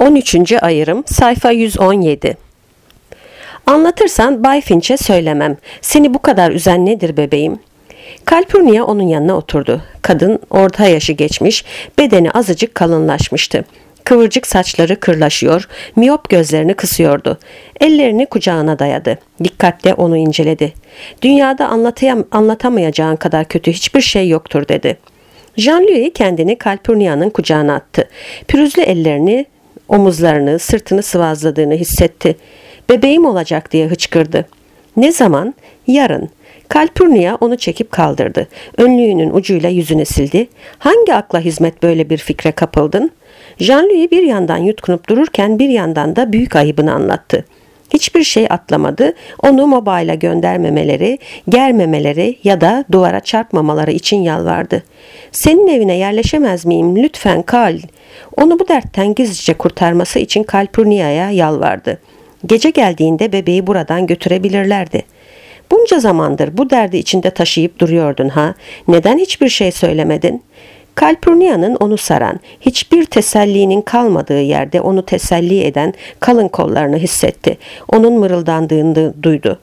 13. Ayrım sayfa 117. Anlatırsan Bay Finch'e söylemem. Seni bu kadar üzen nedir bebeğim? Calpurnia onun yanına oturdu. Kadın orta yaşı geçmiş, bedeni azıcık kalınlaşmıştı. Kıvırcık saçları kırlaşıyor, miyop gözlerini kısıyordu. Ellerini kucağına dayadı. Dikkatle onu inceledi. Dünyada anlatamayacağın kadar kötü hiçbir şey yoktur dedi. Jean-Louis kendini Calpurnia'nın kucağına attı. Pürüzlü ellerini, omuzlarını, sırtını sıvazladığını hissetti. Bebeğim olacak diye hıçkırdı. Ne zaman? Yarın. Calpurnia onu çekip kaldırdı. Önlüğünün ucuyla yüzünü sildi. Hangi akla hizmet böyle bir fikre kapıldın? Jean-Louis bir yandan yutkunup dururken bir yandan da büyük ayıbını anlattı. Hiçbir şey atlamadı. Onu mobayla göndermemeleri, germemeleri ya da duvara çarpmamaları için yalvardı. Senin evine yerleşemez miyim? Lütfen Cal. Onu bu dertten gizlice kurtarması için Calpurnia'ya yalvardı. Gece geldiğinde bebeği buradan götürebilirlerdi. Bunca zamandır bu derdi içinde taşıyıp duruyordun ha? Neden hiçbir şey söylemedin? Calpurnia'nın onu saran, hiçbir tesellinin kalmadığı yerde onu teselli eden kalın kollarını hissetti. Onun mırıldandığını duydu.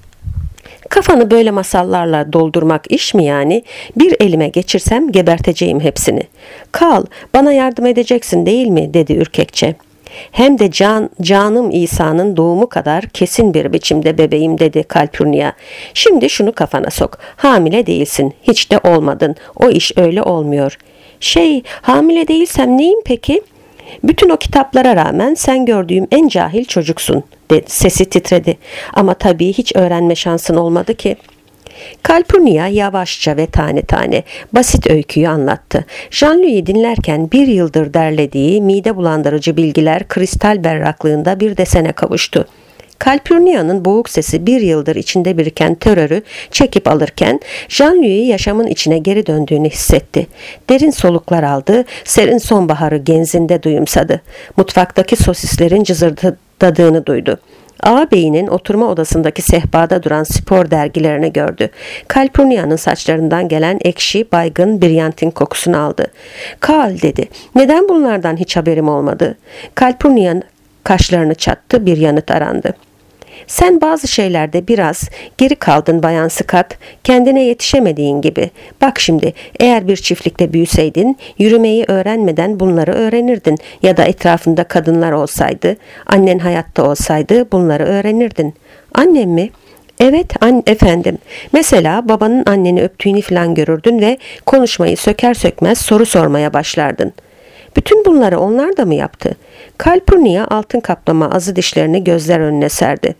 Kafanı böyle masallarla doldurmak iş mi yani? Bir elime geçirsem geberteceğim hepsini. Cal, bana yardım edeceksin değil mi? Dedi ürkekçe. Hem de canım İsa'nın doğumu kadar kesin bir biçimde bebeğim dedi Calpurnia. Şimdi şunu kafana sok. Hamile değilsin. Hiç de olmadın. O iş öyle olmuyor. Hamile değilsem neyim peki? Bütün o kitaplara rağmen sen gördüğüm en cahil çocuksun dedi. Sesi titredi. Ama tabii hiç öğrenme şansın olmadı ki. Calpurnia yavaşça ve tane tane basit öyküyü anlattı. Jean-Louis dinlerken bir yıldır derlediği mide bulandırıcı bilgiler kristal berraklığında bir desene kavuştu. Calpurnia'nın boğuk sesi bir yıldır içinde biriken terörü çekip alırken Jean-Louis yaşamın içine geri döndüğünü hissetti. Derin soluklar aldı, serin sonbaharı genzinde duyumsadı. Mutfaktaki sosislerin cızırdadığını duydu. Ağabeyinin oturma odasındaki sehpada duran spor dergilerini gördü. Calpurnia'nın saçlarından gelen ekşi, baygın biryantin kokusunu aldı. Cal dedi, neden bunlardan hiç haberim olmadı? Calpurnia kaşlarını çattı, bir yanıt arandı. Sen bazı şeylerde biraz geri kaldın Bayan Scott, kendine yetişemediğin gibi. Bak şimdi, eğer bir çiftlikte büyüseydin, yürümeyi öğrenmeden bunları öğrenirdin. Ya da etrafında kadınlar olsaydı, annen hayatta olsaydı bunları öğrenirdin. Annem mi? Evet efendim. Mesela babanın anneni öptüğünü falan görürdün ve konuşmayı söker sökmez soru sormaya başlardın. Bütün bunları onlar da mı yaptı? Calpurnia altın kaplama azı dişlerini gözler önüne serdi.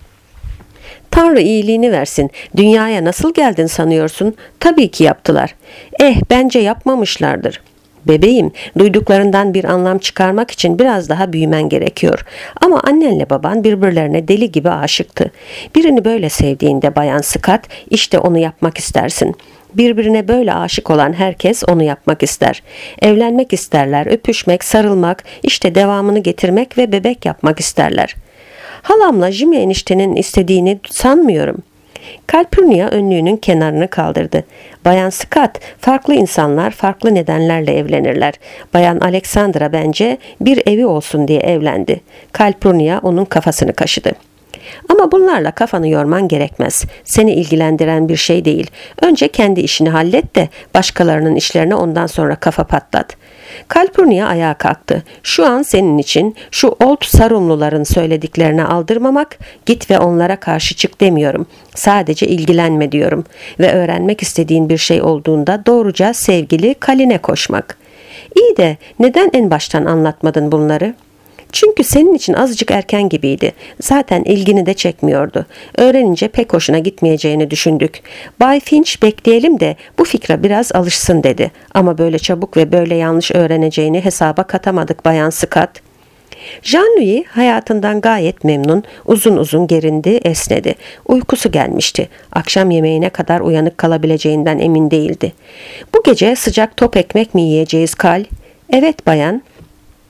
Tanrı iyiliğini versin. Dünyaya nasıl geldin sanıyorsun? Tabii ki yaptılar. Bence yapmamışlardır. Bebeğim, duyduklarından bir anlam çıkarmak için biraz daha büyümen gerekiyor. Ama annenle baban birbirlerine deli gibi aşıktı. Birini böyle sevdiğinde Bayan Scott, işte onu yapmak istersin. Birbirine böyle aşık olan herkes onu yapmak ister. Evlenmek isterler, öpüşmek, sarılmak, işte devamını getirmek ve bebek yapmak isterler. Halamla Jimmy eniştenin istediğini sanmıyorum. Calpurnia önlüğünün kenarını kaldırdı. Bayan Scott, farklı insanlar farklı nedenlerle evlenirler. Bayan Alexandra bence bir evi olsun diye evlendi. Calpurnia onun kafasını kaşıdı. Ama bunlarla kafanı yorman gerekmez. Seni ilgilendiren bir şey değil. Önce kendi işini hallet de başkalarının işlerine ondan sonra kafa patlat. Calpurnia ayağa kalktı. Şu an senin için şu old Sarumluların söylediklerine aldırmamak, git ve onlara karşı çık demiyorum. Sadece ilgilenme diyorum. Ve öğrenmek istediğin bir şey olduğunda doğruca sevgili Kaline koşmak. İyi de neden en baştan anlatmadın bunları? Çünkü senin için azıcık erken gibiydi. Zaten ilgini de çekmiyordu. Öğrenince pek hoşuna gitmeyeceğini düşündük. Bay Finch bekleyelim de bu fikre biraz alışsın dedi. Ama böyle çabuk ve böyle yanlış öğreneceğini hesaba katamadık Bayan Scott. Jean-Louis hayatından gayet memnun, uzun uzun gerindi, esnedi. Uykusu gelmişti. Akşam yemeğine kadar uyanık kalabileceğinden emin değildi. Bu gece sıcak top ekmek mi yiyeceğiz Cal? Evet bayan.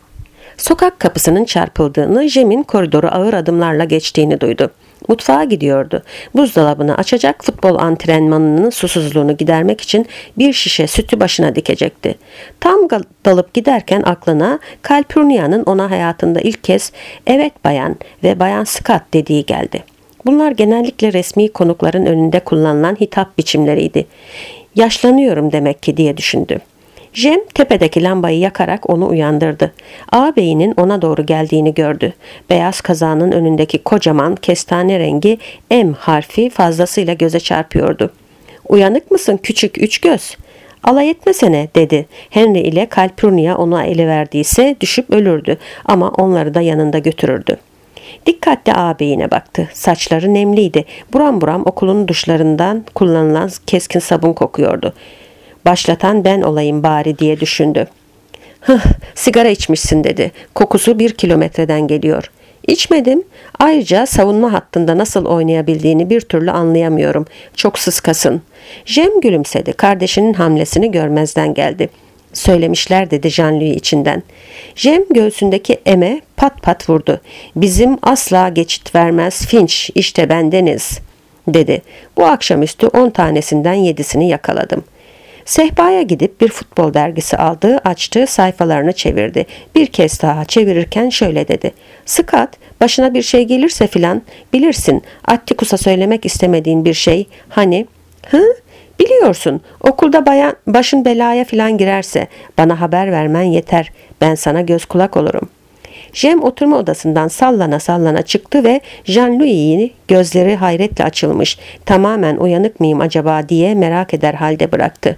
Sokak kapısının çarpıldığını, Jem'in koridoru ağır adımlarla geçtiğini duydu. Mutfağa gidiyordu. Buzdolabını açacak, futbol antrenmanının susuzluğunu gidermek için bir şişe sütü başına dikecekti. Tam dalıp giderken aklına Calpurnia'nın ona hayatında ilk kez "Evet bayan" ve "Bayan Scott" dediği geldi. Bunlar genellikle resmi konukların önünde kullanılan hitap biçimleriydi. "Yaşlanıyorum demek ki" diye düşündü. Jem tepedeki lambayı yakarak onu uyandırdı. Ağabeyinin ona doğru geldiğini gördü. Beyaz kazağının önündeki kocaman kestane rengi M harfi fazlasıyla göze çarpıyordu. "Uyanık mısın küçük üç göz?" "Alay etmesene" dedi. Henry ile Calpurnia ona ele verdiyse düşüp ölürdü ama onları da yanında götürürdü. Dikkatle ağabeyine baktı. Saçları nemliydi. Buram buram okulun duşlarından kullanılan keskin sabun kokuyordu. "Başlatan ben olayım bari" diye düşündü. "Hıh, sigara içmişsin" dedi. "Kokusu 1 kilometreden geliyor." "İçmedim. Ayrıca savunma hattında nasıl oynayabildiğini bir türlü anlayamıyorum. Çok sıskasın." Jem gülümsedi. Kardeşinin hamlesini görmezden geldi. "Söylemişler" dedi Jean-Louis içinden. Jem göğsündeki eme pat pat vurdu. "Bizim asla geçit vermez Finch, işte bendeniz" dedi. "Bu akşamüstü 10 tanesinden 7'sini yakaladım." Sehpaya gidip bir futbol dergisi aldı, açtı, sayfalarını çevirdi. Bir kez daha çevirirken şöyle dedi. "Scott, başına bir şey gelirse filan, bilirsin, Atticus'a söylemek istemediğin bir şey, hani?" "Hı? Biliyorsun, okulda başın belaya filan girerse bana haber vermen yeter, ben sana göz kulak olurum." Jem oturma odasından sallana sallana çıktı ve Jean-Louis'i gözleri hayretle açılmış, tamamen uyanık mıyım acaba diye merak eder halde bıraktı.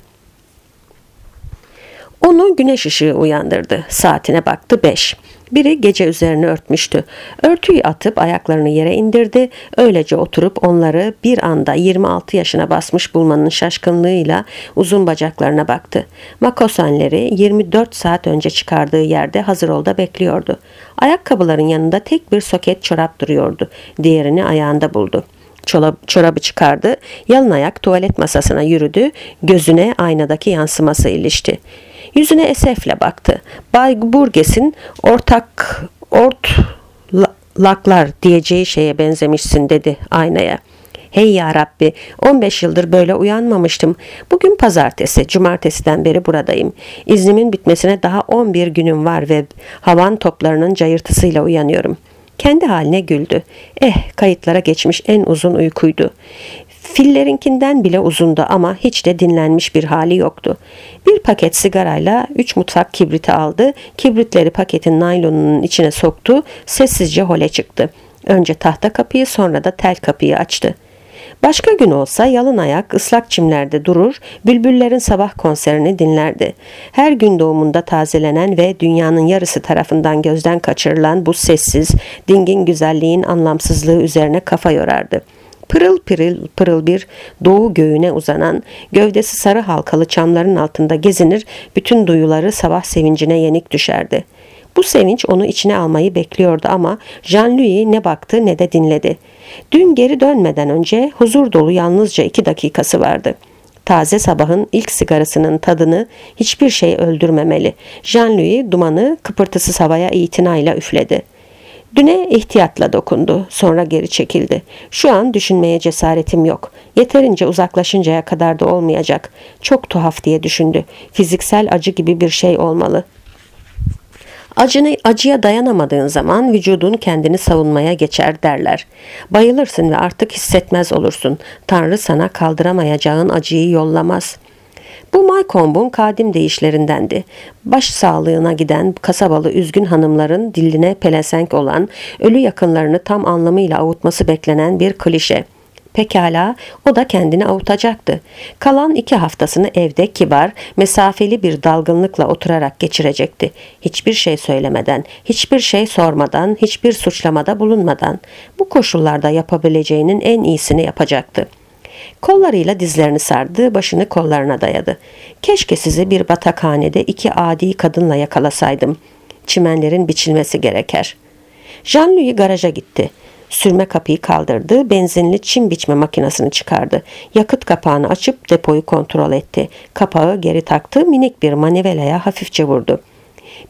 Onu güneş ışığı uyandırdı. Saatine baktı 5. Biri gece üzerine örtmüştü. Örtüyü atıp ayaklarını yere indirdi. Öylece oturup onları bir anda 26 yaşına basmış bulmanın şaşkınlığıyla uzun bacaklarına baktı. Makosenleri 24 saat önce çıkardığı yerde hazır olda bekliyordu. Ayakkabıların yanında tek bir soket çorap duruyordu. Diğerini ayağında buldu. Çorabı çıkardı. Yalın ayak tuvalet masasına yürüdü. Gözüne aynadaki yansıması ilişti. Yüzüne esefle baktı. Bay Burgess'in ortlaklar diyeceği şeye benzemişsin dedi aynaya. "Hey ya Rabbi, 15 yıldır böyle uyanmamıştım. Bugün pazartesi, cumartesiden beri buradayım. İznimin bitmesine daha 11 günüm var ve havan toplarının cayırtısıyla uyanıyorum." Kendi haline güldü. Kayıtlara geçmiş en uzun uykuydu. Fillerinkinden bile uzundu ama hiç de dinlenmiş bir hali yoktu. Bir paket sigarayla 3 mutfak kibriti aldı. Kibritleri paketin naylonunun içine soktu. Sessizce hole çıktı. Önce tahta kapıyı, sonra da tel kapıyı açtı. Başka gün olsa yalın ayak ıslak çimlerde durur, bülbüllerin sabah konserini dinlerdi. Her gün doğumunda tazelenen ve dünyanın yarısı tarafından gözden kaçırılan bu sessiz, dingin güzelliğin anlamsızlığı üzerine kafa yorardı. Pırıl pırıl pırıl bir doğu göğüne uzanan, gövdesi sarı halkalı çamların altında gezinir, bütün duyuları sabah sevincine yenik düşerdi. Bu sevinç onu içine almayı bekliyordu ama Jean-Louis ne baktı ne de dinledi. Dün geri dönmeden önce huzur dolu yalnızca 2 dakikası vardı. Taze sabahın ilk sigarasının tadını hiçbir şey öldürmemeli. Jean-Louis dumanı kıpırtısız havaya itinayla üfledi. Düne ihtiyatla dokundu, sonra geri çekildi. "Şu an düşünmeye cesaretim yok. Yeterince uzaklaşıncaya kadar da olmayacak. Çok tuhaf" diye düşündü. Fiziksel acı gibi bir şey olmalı. Acıya dayanamadığın zaman vücudun kendini savunmaya geçer derler. Bayılırsın ve artık hissetmez olursun. Tanrı sana kaldıramayacağın acıyı yollamaz. Bu Maykomb'un kadim deyişlerindendi. Baş sağlığına giden kasabalı üzgün hanımların diline pelesenk olan, ölü yakınlarını tam anlamıyla avutması beklenen bir klişe. Pekala, o da kendini avutacaktı. Kalan 2 haftasını evde kibar, mesafeli bir dalgınlıkla oturarak geçirecekti. Hiçbir şey söylemeden, hiçbir şey sormadan, hiçbir suçlamada bulunmadan. Bu koşullarda yapabileceğinin en iyisini yapacaktı. Kollarıyla dizlerini sardı, başını kollarına dayadı. "Keşke sizi bir batakhanede 2 adi kadınla yakalasaydım. Çimenlerin biçilmesi gereker." Jean-Louis garaja gitti. Sürme kapıyı kaldırdı, benzinli çim biçme makinesini çıkardı. Yakıt kapağını açıp depoyu kontrol etti. Kapağı geri taktı, minik bir manivelaya hafifçe vurdu.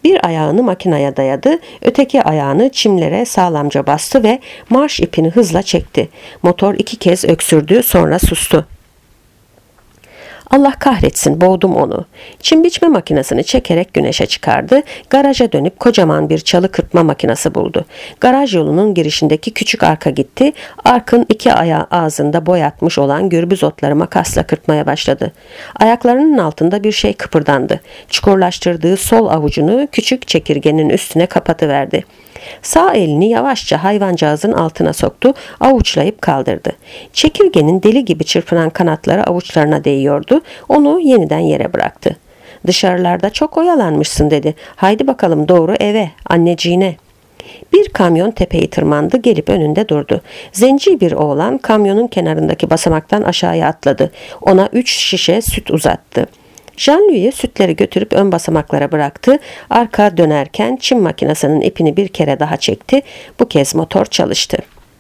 Bir ayağını makineye dayadı, öteki ayağını çimlere sağlamca bastı ve marş ipini hızla çekti. Motor 2 kez öksürdü, sonra sustu. Allah kahretsin, boğdum onu. Çim biçme makinesini çekerek güneşe çıkardı. Garaja dönüp kocaman bir çalı kırpma makinesi buldu. Garaj yolunun girişindeki küçük arka gitti. Arkın 2 ayağı ağzında boyatmış olan gürbüz otları makasla kırpmaya başladı. Ayaklarının altında bir şey kıpırdandı. Çukurlaştırdığı sol avucunu küçük çekirgenin üstüne kapatıverdi. Sağ elini yavaşça hayvancağızın altına soktu, avuçlayıp kaldırdı. Çekirgenin deli gibi çırpınan kanatları avuçlarına değiyordu, onu yeniden yere bıraktı. Dışarılarda çok oyalanmışsın dedi. Haydi bakalım doğru eve, anneciğine. Bir kamyon tepeyi tırmandı, gelip önünde durdu. Zenci bir oğlan kamyonun kenarındaki basamaktan aşağıya atladı. Ona 3 şişe süt uzattı. Jean-Louis sütleri götürüp ön basamaklara bıraktı. Arka dönerken çim makinesinin ipini bir kere daha çekti. Bu kez motor çalıştı.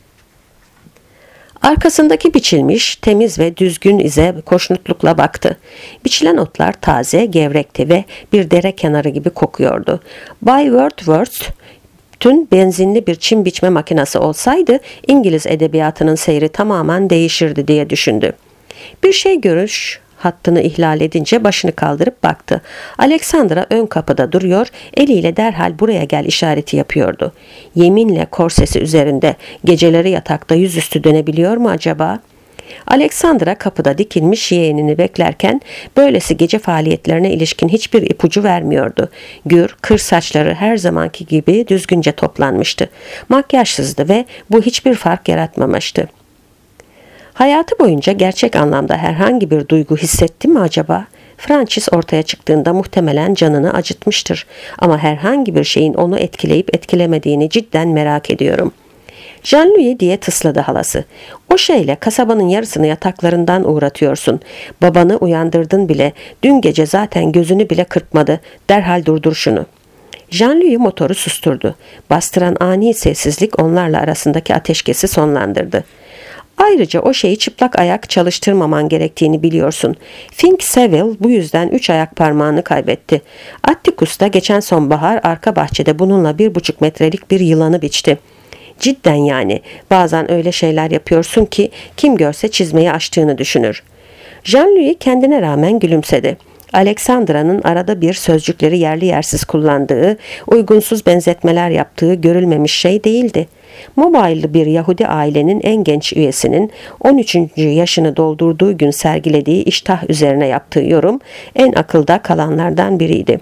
Arkasındaki biçilmiş, temiz ve düzgün ize hoşnutlukla baktı. Biçilen otlar taze, gevrekti ve bir dere kenarı gibi kokuyordu. Bay Wordsworth tüm benzinli bir çim biçme makinesi olsaydı İngiliz edebiyatının seyri tamamen değişirdi diye düşündü. Bir şey görüş hattını ihlal edince başını kaldırıp baktı. Alexandra ön kapıda duruyor, eliyle derhal buraya gel işareti yapıyordu. Yeminle korsesi üzerinde, geceleri yatakta yüzüstü dönebiliyor mu acaba? Alexandra kapıda dikilmiş yeğenini beklerken böylesi gece faaliyetlerine ilişkin hiçbir ipucu vermiyordu. Gür, kır saçları her zamanki gibi düzgünce toplanmıştı. Makyajsızdı ve bu hiçbir fark yaratmamıştı. Hayatı boyunca gerçek anlamda herhangi bir duygu hissetti mi acaba? Francis ortaya çıktığında muhtemelen canını acıtmıştır. Ama herhangi bir şeyin onu etkileyip etkilemediğini cidden merak ediyorum. Jean-Louis diye tısladı halası. O şeyle kasabanın yarısını yataklarından uğratıyorsun. Babanı uyandırdın bile. Dün gece zaten gözünü bile kırpmadı. Derhal durdur şunu. Jean-Louis motoru susturdu. Bastıran ani sessizlik onlarla arasındaki ateşkesi sonlandırdı. Ayrıca o şeyi çıplak ayak çalıştırmaman gerektiğini biliyorsun. Fink Seville bu yüzden 3 ayak parmağını kaybetti. Atticus da geçen sonbahar arka bahçede bununla 1,5 metrelik bir yılanı biçti. Cidden yani bazen öyle şeyler yapıyorsun ki kim görse çizmeyi açtığını düşünür. Jean-Louis kendine rağmen gülümsedi. Alexandra'nın arada bir sözcükleri yerli yersiz kullandığı, uygunsuz benzetmeler yaptığı görülmemiş şey değildi. Mobile'lı bir Yahudi ailenin en genç üyesinin 13. yaşını doldurduğu gün sergilediği iştah üzerine yaptığı yorum en akılda kalanlardan biriydi.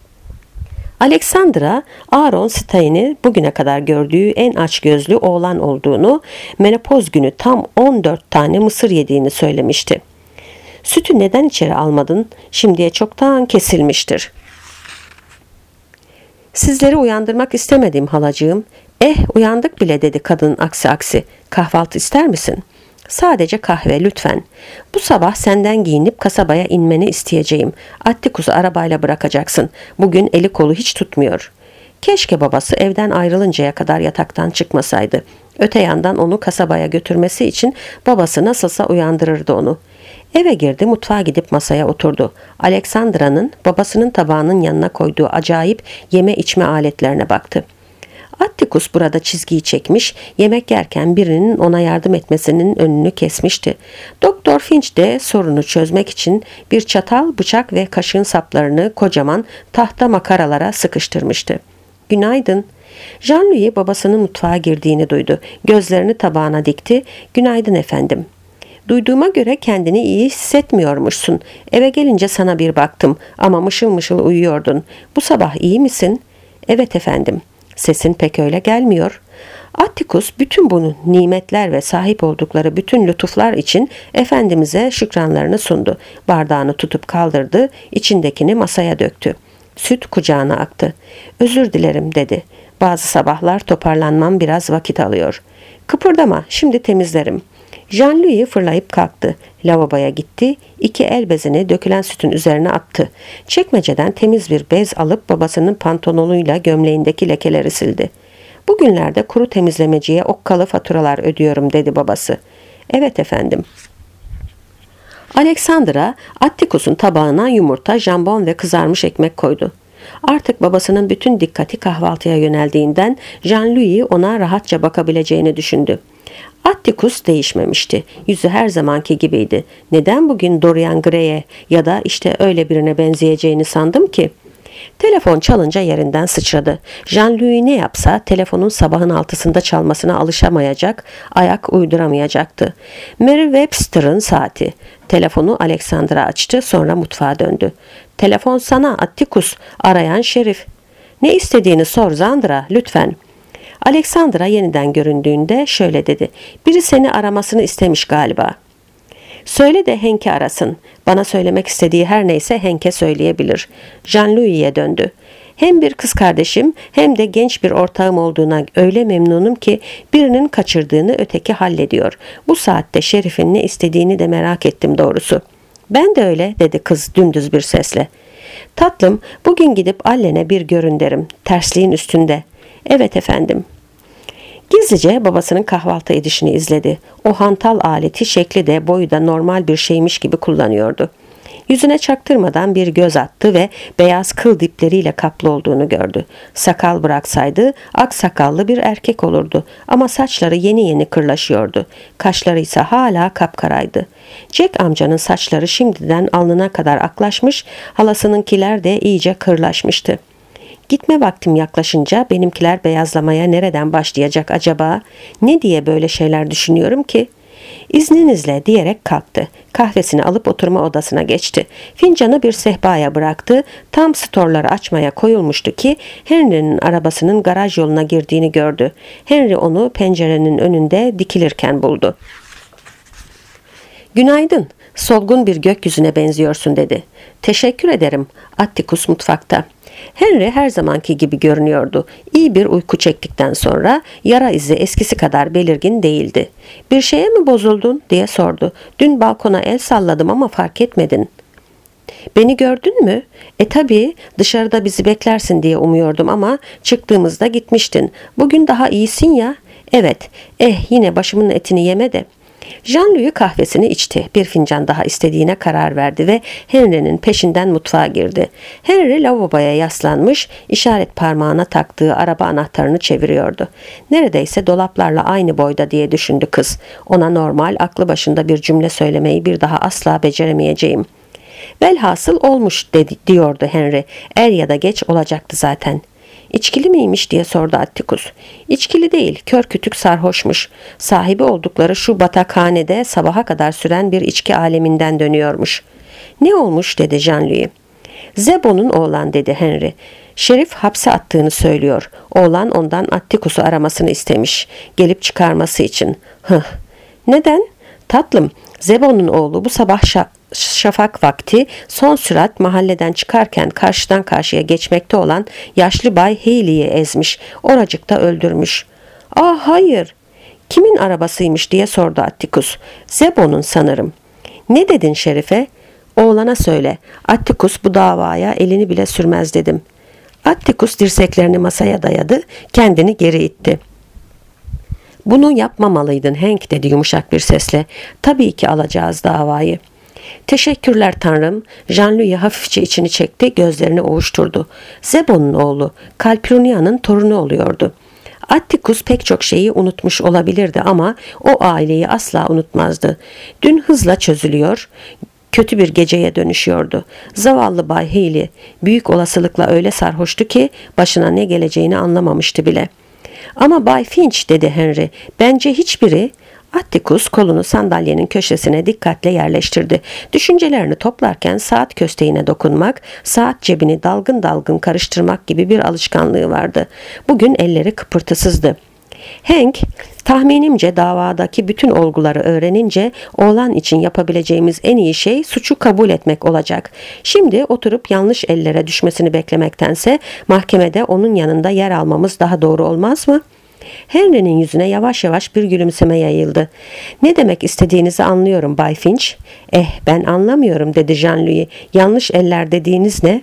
Alexandra, Aaron Stein'i bugüne kadar gördüğü en açgözlü oğlan olduğunu, menopoz günü tam 14 tane mısır yediğini söylemişti. Sütü neden içeri almadın? Şimdiye çoktan kesilmiştir. Sizleri uyandırmak istemedim halacığım. Uyandık bile dedi kadın aksi. Kahvaltı ister misin? Sadece kahve lütfen. Bu sabah senden giyinip kasabaya inmeni isteyeceğim. Atticus'u arabayla bırakacaksın. Bugün eli kolu hiç tutmuyor. Keşke babası evden ayrılıncaya kadar yataktan çıkmasaydı. Öte yandan onu kasabaya götürmesi için babası nasılsa uyandırırdı onu. Eve girdi, mutfağa gidip masaya oturdu. Alexandra'nın babasının tabağının yanına koyduğu acayip yeme içme aletlerine baktı. Atticus burada çizgiyi çekmiş, yemek yerken birinin ona yardım etmesinin önünü kesmişti. Doktor Finch de sorunu çözmek için bir çatal, bıçak ve kaşığın saplarını kocaman tahta makaralara sıkıştırmıştı. Günaydın. Jean-Louis babasının mutfağa girdiğini duydu. Gözlerini tabağına dikti. Günaydın efendim. Duyduğuma göre kendini iyi hissetmiyormuşsun. Eve gelince sana bir baktım ama mışıl mışıl uyuyordun. Bu sabah iyi misin? Evet efendim. Sesin pek öyle gelmiyor. Atticus bütün bu nimetler ve sahip oldukları bütün lütuflar için Efendimiz'e şükranlarını sundu. Bardağını tutup kaldırdı, içindekini masaya döktü. Süt kucağına aktı. Özür dilerim dedi. Bazı sabahlar toparlanmam biraz vakit alıyor. Kıpırdama, şimdi temizlerim. Jean-Louis fırlayıp kalktı. Lavaboya gitti. 2 el bezini dökülen sütün üzerine attı. Çekmeceden temiz bir bez alıp babasının pantolonuyla gömleğindeki lekeleri sildi. Bugünlerde kuru temizlemeciye okkalı faturalar ödüyorum dedi babası. Evet efendim. Alexandra, Atticus'un tabağına yumurta, jambon ve kızarmış ekmek koydu. Artık babasının bütün dikkati kahvaltıya yöneldiğinden Jean-Louis ona rahatça bakabileceğini düşündü. Atticus değişmemişti. Yüzü her zamanki gibiydi. Neden bugün Dorian Gray'e ya da işte öyle birine benzeyeceğini sandım ki? Telefon çalınca yerinden sıçradı. Jean-Louis ne yapsa telefonun sabahın 6'sında çalmasına alışamayacak, ayak uyduramayacaktı. Mary Webster'ın saati. Telefonu Alexandra açtı, sonra mutfağa döndü. "Telefon sana Atticus, arayan Şerif." "Ne istediğini sor Zandra, lütfen." Alexandra yeniden göründüğünde şöyle dedi. "Biri seni aramasını istemiş galiba." "Söyle de Henk'i arasın. Bana söylemek istediği her neyse Henk'e söyleyebilir." Jean-Louis'e döndü. "Hem bir kız kardeşim hem de genç bir ortağım olduğuna öyle memnunum ki birinin kaçırdığını öteki hallediyor. Bu saatte Şerif'in ne istediğini de merak ettim doğrusu." "Ben de öyle," dedi kız dümdüz bir sesle. "Tatlım, bugün gidip Allen'e bir görün derim. Tersliğin üstünde." "Evet efendim." Gizlice babasının kahvaltı edişini izledi. O hantal aleti şekli de boyu da normal bir şeymiş gibi kullanıyordu. Yüzüne çaktırmadan bir göz attı ve beyaz kıl dipleriyle kaplı olduğunu gördü. Sakal bıraksaydı aksakallı bir erkek olurdu ama saçları yeni yeni kırlaşıyordu. Kaşları ise hala kapkaraydı. Jack amcanın saçları şimdiden alnına kadar aklaşmış, halasınınkiler de iyice kırlaşmıştı. Gitme vaktim yaklaşınca benimkiler beyazlamaya nereden başlayacak acaba? Ne diye böyle şeyler düşünüyorum ki? "İzninizle," diyerek kalktı. Kahvesini alıp oturma odasına geçti. Fincanı bir sehpaya bıraktı. Tam storları açmaya koyulmuştu ki Henry'nin arabasının garaj yoluna girdiğini gördü. Henry onu pencerenin önünde dikilirken buldu. "Günaydın. Solgun bir gökyüzüne benziyorsun," dedi. "Teşekkür ederim." Atticus mutfakta. Henry her zamanki gibi görünüyordu. İyi bir uyku çektikten sonra yara izi eskisi kadar belirgin değildi. "Bir şeye mi bozuldun?" diye sordu. "Dün balkona el salladım ama fark etmedin." "Beni gördün mü?" Tabii, dışarıda bizi beklersin diye umuyordum ama çıktığımızda gitmiştin. Bugün daha iyisin ya." "Evet, yine başımın etini yeme de." Jean-Louis kahvesini içti. Bir fincan daha istediğine karar verdi ve Henry'nin peşinden mutfağa girdi. Henry lavaboya yaslanmış, işaret parmağına taktığı araba anahtarını çeviriyordu. Neredeyse dolaplarla aynı boyda diye düşündü kız. Ona normal, aklı başında bir cümle söylemeyi bir daha asla beceremeyeceğim. "Velhasıl olmuş," diyordu Henry. "Er ya da geç olacaktı zaten." "İçkili miymiş?" diye sordu Atticus. "İçkili değil, kör kütük sarhoşmuş. Sahibi oldukları şu batakhanede sabaha kadar süren bir içki aleminden dönüyormuş." "Ne olmuş?" dedi Jean-Louis. "Zebon'un oğlan," dedi Henry. "Şerif hapse attığını söylüyor. Oğlan ondan Atticus'u aramasını istemiş. Gelip çıkarması için." "Hıh. Neden?" "Tatlım, Zebon'un oğlu bu sabah şafak vakti son sürat mahalleden çıkarken karşıdan karşıya geçmekte olan yaşlı Bay Haley'i ezmiş, oracıkta öldürmüş." "Ah hayır." "Kimin arabasıymış?" diye sordu Atticus. "Zebon'un sanırım." "Ne dedin Şerif'e?" "Oğlana söyle. Atticus bu davaya elini bile sürmez," dedim. Atticus dirseklerini masaya dayadı, kendini geri itti. "Bunu yapmamalıydın Hank," dedi yumuşak bir sesle. "Tabii ki alacağız davayı." "Teşekkürler Tanrım." Jean-Louis hafifçe içini çekti, gözlerini ovuşturdu. Zebon'un oğlu, Calpurnia'nın torunu oluyordu. Atticus pek çok şeyi unutmuş olabilirdi ama o aileyi asla unutmazdı. Dün hızla çözülüyor, kötü bir geceye dönüşüyordu. Zavallı Bay Haley büyük olasılıkla öyle sarhoştu ki başına ne geleceğini anlamamıştı bile. "Ama Bay Finch," dedi Henry, "bence hiçbiri..." Atticus kolunu sandalyenin köşesine dikkatle yerleştirdi. Düşüncelerini toplarken saat kösteğine dokunmak, saat cebini dalgın dalgın karıştırmak gibi bir alışkanlığı vardı. Bugün elleri kıpırtısızdı. "Hank, tahminimce davadaki bütün olguları öğrenince oğlan için yapabileceğimiz en iyi şey suçu kabul etmek olacak. Şimdi oturup yanlış ellere düşmesini beklemektense mahkemede onun yanında yer almamız daha doğru olmaz mı?" Henry'nin yüzüne yavaş yavaş bir gülümseme yayıldı. "Ne demek istediğinizi anlıyorum Bay Finch." Ben anlamıyorum," dedi Jean-Louis. "Yanlış eller dediğiniz ne?"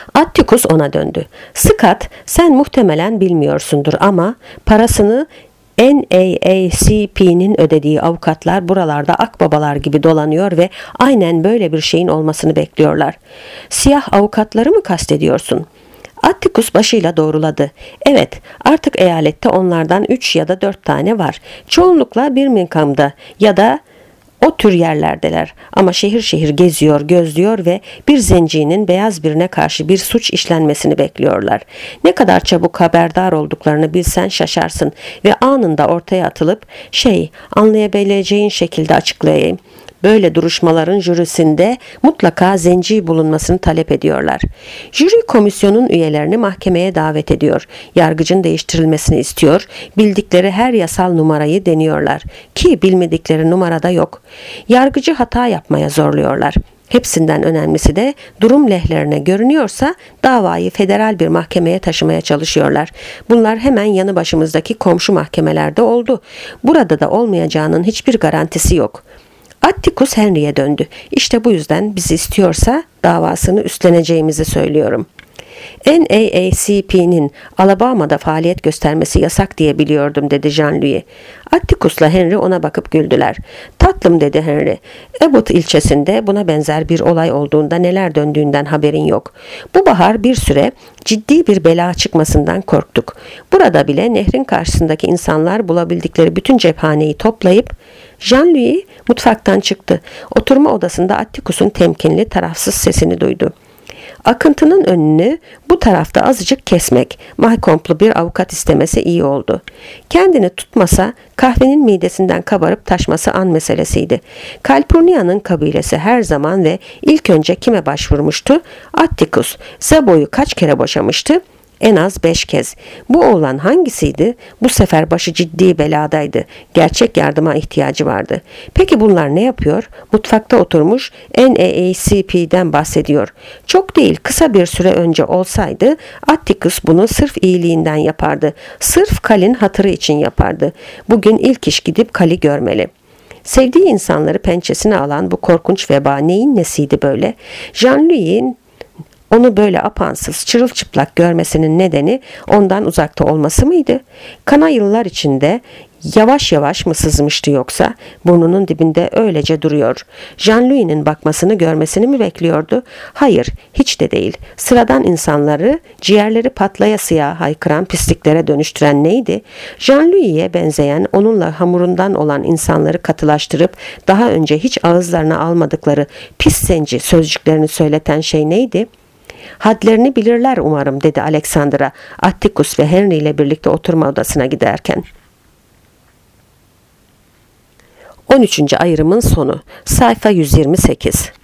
Atticus ona döndü. "Scott, sen muhtemelen bilmiyorsundur ama parasını NAACP'nin ödediği avukatlar buralarda akbabalar gibi dolanıyor ve aynen böyle bir şeyin olmasını bekliyorlar. Siyah avukatları mı kastediyorsun? Atticus başıyla doğruladı. Evet, artık eyalette onlardan 3 ya da 4 tane var. Çoğunlukla Birmingham'da ya da o tür yerlerdeler, ama şehir şehir geziyor, gözlüyor ve bir zencinin beyaz birine karşı bir suç işlenmesini bekliyorlar. Ne kadar çabuk haberdar olduklarını bilsen şaşarsın ve anında ortaya atılıp anlayabileceğin şekilde açıklayayım. Böyle duruşmaların jürisinde mutlaka zenci bulunmasını talep ediyorlar. Jüri komisyonun üyelerini mahkemeye davet ediyor. Yargıcın değiştirilmesini istiyor. Bildikleri her yasal numarayı deniyorlar. Ki bilmedikleri numarada yok. Yargıcı hata yapmaya zorluyorlar. Hepsinden önemlisi de durum lehlerine görünüyorsa davayı federal bir mahkemeye taşımaya çalışıyorlar. Bunlar hemen yanı başımızdaki komşu mahkemelerde oldu. Burada da olmayacağının hiçbir garantisi yok. Atticus Henry'e döndü. İşte bu yüzden bizi istiyorsa davasını üstleneceğimizi söylüyorum. NAACP'nin Alabama'da faaliyet göstermesi yasak diye biliyordum, dedi Jean-Louis. Atticus'la Henry ona bakıp güldüler. Tatlım, dedi Henry. Abbott ilçesinde buna benzer bir olay olduğunda neler döndüğünden haberin yok. Bu bahar bir süre ciddi bir bela çıkmasından korktuk. Burada bile nehrin karşısındaki insanlar bulabildikleri bütün cephaneyi toplayıp Jean-Louis mutfaktan çıktı. Oturma odasında Atticus'un temkinli, tarafsız sesini duydu. Akıntının önünü bu tarafta azıcık kesmek, mahkomplu bir avukat istemesi iyi oldu. Kendini tutmasa kahvenin midesinden kabarıp taşması an meselesiydi. Calpurnia'nın kabilesi her zaman ve ilk önce kime başvurmuştu? Atticus. Zabo'yu kaç kere boşamıştı? En az 5 kez. Bu oğlan hangisiydi? Bu sefer başı ciddi beladaydı. Gerçek yardıma ihtiyacı vardı. Peki bunlar ne yapıyor? Mutfakta oturmuş NAACP'den bahsediyor. Çok değil, kısa bir süre önce olsaydı Atticus bunu sırf iyiliğinden yapardı. Sırf Cal'in hatırı için yapardı. Bugün ilk iş gidip Cal'i görmeli. Sevdiği insanları pençesine alan bu korkunç veba neyin nesiydi böyle? Jean-Louis'in onu böyle apansız, çırılçıplak görmesinin nedeni ondan uzakta olması mıydı? Kana yıllar içinde yavaş yavaş mı sızmıştı yoksa? Burnunun dibinde öylece duruyor. Jean-Louis'nin bakmasını, görmesini mi bekliyordu? Hayır, hiç de değil. Sıradan insanları ciğerleri patlayasıya haykıran pisliklere dönüştüren neydi? Jean-Louis'e benzeyen, onunla hamurundan olan insanları katılaştırıp daha önce hiç ağızlarına almadıkları pis zenci sözcüklerini söyleten şey neydi? Hadlerini bilirler umarım, dedi Alexandra, Atticus ve Henry ile birlikte oturma odasına giderken. 13. ayrımın sonu. Sayfa 128.